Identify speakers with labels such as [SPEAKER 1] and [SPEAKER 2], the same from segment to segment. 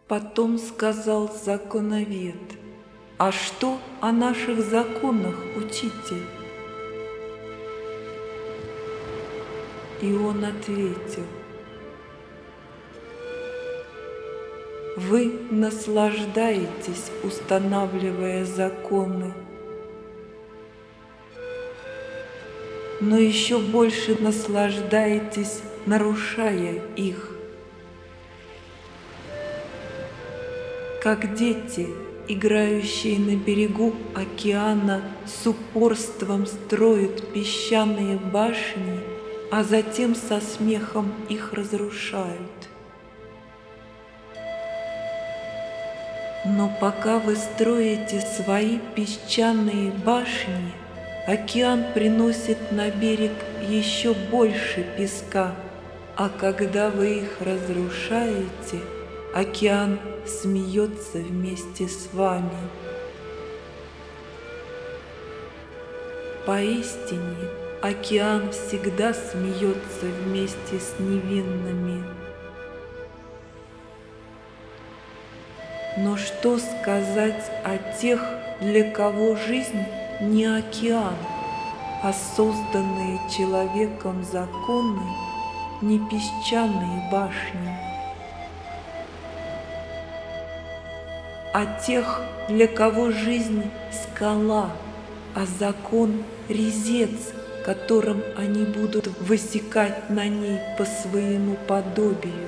[SPEAKER 1] Потом сказал законовед: «А что о наших законах, учитель?» И он ответил: «Вы наслаждаетесь, устанавливая законы, но еще больше наслаждаетесь, нарушая их. Как дети, играющие на берегу океана, с упорством строят песчаные башни, а затем со смехом их разрушают. Но пока вы строите свои песчаные башни, океан приносит на берег еще больше песка, а когда вы их разрушаете, океан смеется вместе с вами. Поистине, океан всегда смеется вместе с невинными. Но что сказать о тех, для кого жизнь не океан, а созданные человеком законы не песчаные башни? О тех, для кого жизнь скала, а закон резец, которым они будут высекать на ней по своему подобию?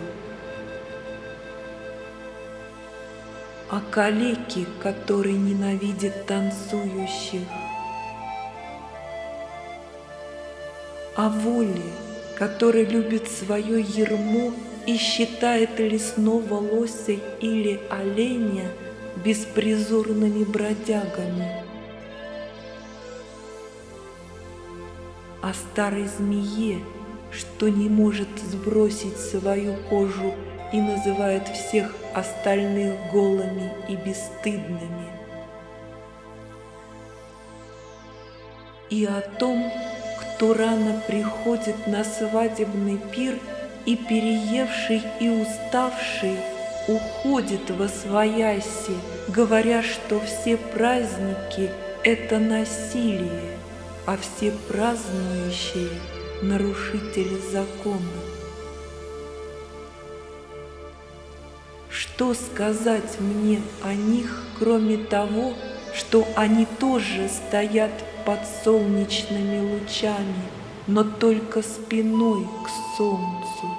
[SPEAKER 1] О калеке, который ненавидит танцующих? О воле, который любит свое ярмо и считает лесного лося или оленя беспризорными бродягами? О старой змее, что не может сбросить свою кожу и называет всех остальных голыми и бесстыдными? И о том, кто рано приходит на свадебный пир и, переевший и уставший, уходит восвояси, говоря, что все праздники — это насилие, а все празднующие — нарушители закона. Что сказать мне о них, кроме того, что они тоже стоят под солнечными лучами, но только спиной к солнцу?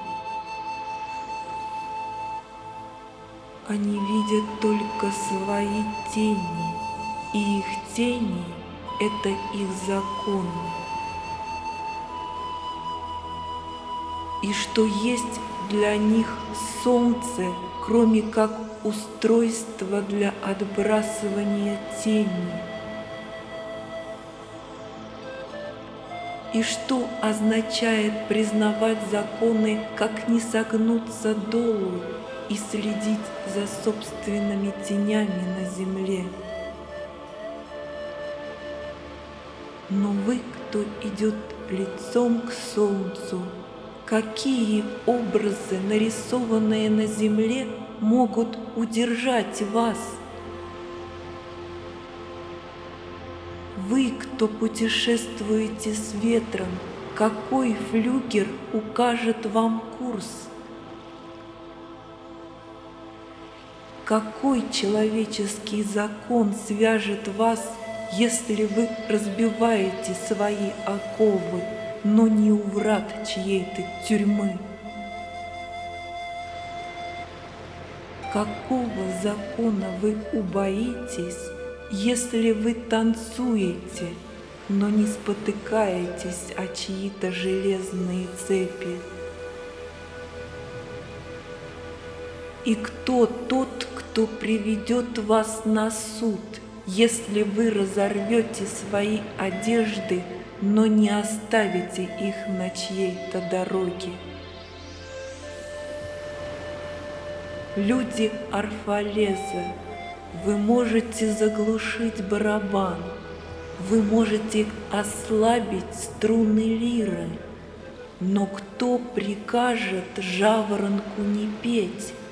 [SPEAKER 1] Они видят только свои тени, и их тени — это их законы. И что есть для них солнце, кроме как устройство для отбрасывания тени? И что означает признавать законы, как не согнуться долу и следить за собственными тенями на земле? Но вы, кто идет лицом к солнцу, какие образы, нарисованные на земле, могут удержать вас? Вы, кто путешествуете с ветром, какой флюгер укажет вам курс? Какой человеческий закон свяжет вас, если вы разбиваете свои оковы, но не у врат чьей-то тюрьмы? Какого закона вы убоитесь, если вы танцуете, но не спотыкаетесь о чьи-то железные цепи? И кто тот, кто приведет вас на суд, если вы разорвете свои одежды, но не оставите их на чьей-то дороге? Люди Орфалеза, вы можете заглушить барабан, вы можете ослабить струны лиры, но кто прикажет жаворонку не петь,